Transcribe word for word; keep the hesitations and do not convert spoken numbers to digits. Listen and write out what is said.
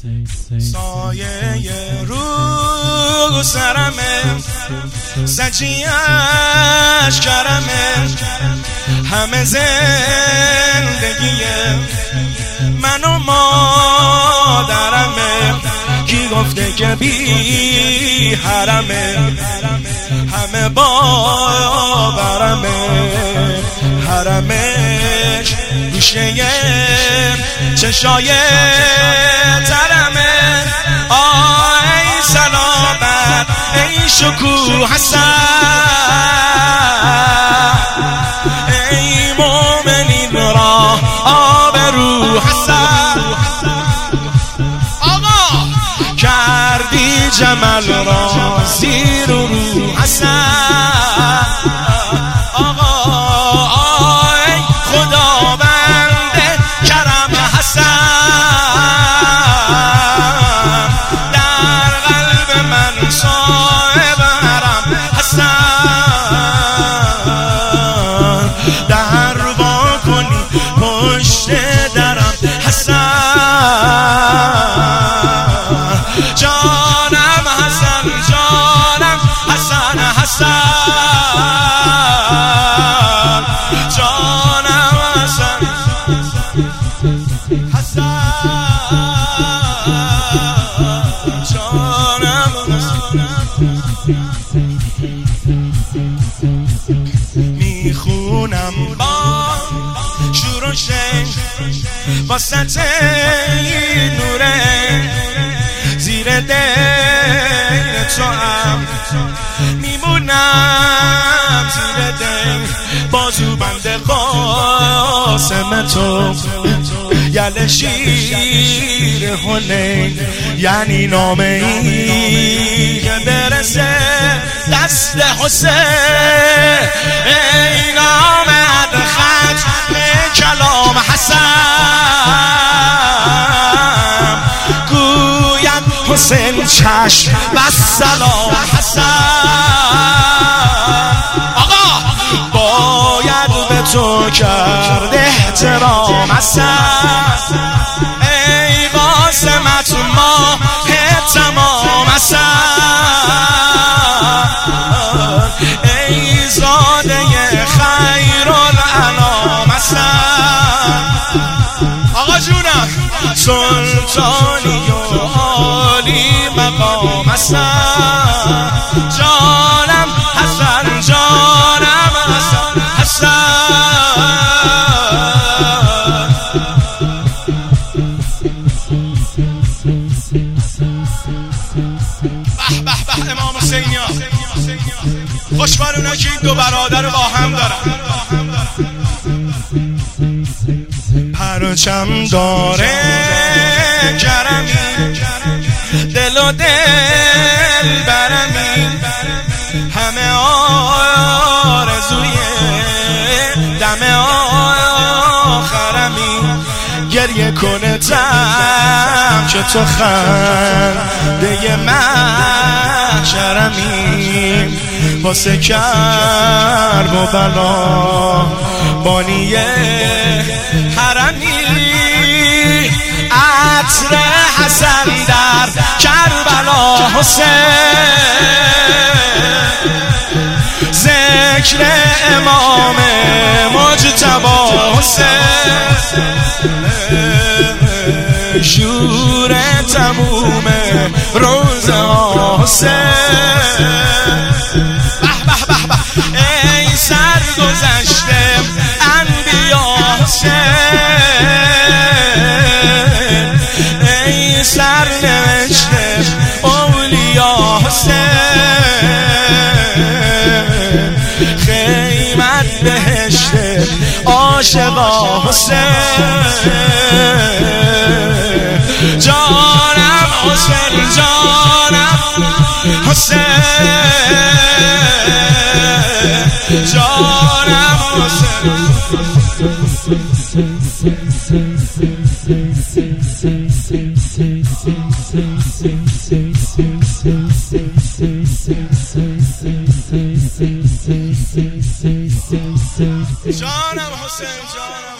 سایه رو سرمه، سجیش کرمه، همه زندگیه من و مادرمه. کی گفته که بی حرمه، همه باورمه. حرمش گوشه چشای ترمه. آه ای سلامت ای شکوه حسن، ای مومنین را آبرو حسن. آقا کردی جمل را زیر و رو حسن. آقا ای خدا بنده کرم حسن، در قلب من صاحب حرم حسن. در وا کنی پشت درم حسن. جانم حسن، جانم حسن حسن، جانم حسن حسن، جانم میخونم با شور و شنگ واسط نوره، زیر دین تو هم میمونم، زیر دین بازو بند قاسم تو. یل شیر هنین یعنی نامه ای که برسه دست حسین. ای نام ادخط کلام حسن، گوید حسین چشم و سلام حسن. آقا باید به تو کرد احترام حسن. ای قاسمت ماه تمام حسن، ای زاده خیرالانام حسن. آقا جونم سلطانی و عالی مقام حسن. جانم حسن، جانم حسن حسن. به به به امام حسینیا، خوشبارونه که این دو برادر با هم دارن. پرچم داره کرمی، دل و دل برمی، همه آرزوی دم آخرمی. گریه کنه تم که تو خنده محشرمی، واسه کرب و بلا بانی حرمی. عطر حسن در کربلا حسین، ذکر امام مجتبی حسین، شور تموم روزه حسین. به به به به ای سرگذشته انبیا حسین، ای سرنوشته اولیا حسین، خیمت بهشت عاشقا حسین. جانم حسین، جانم حسین، جانم حسین. جانم حسین، جانم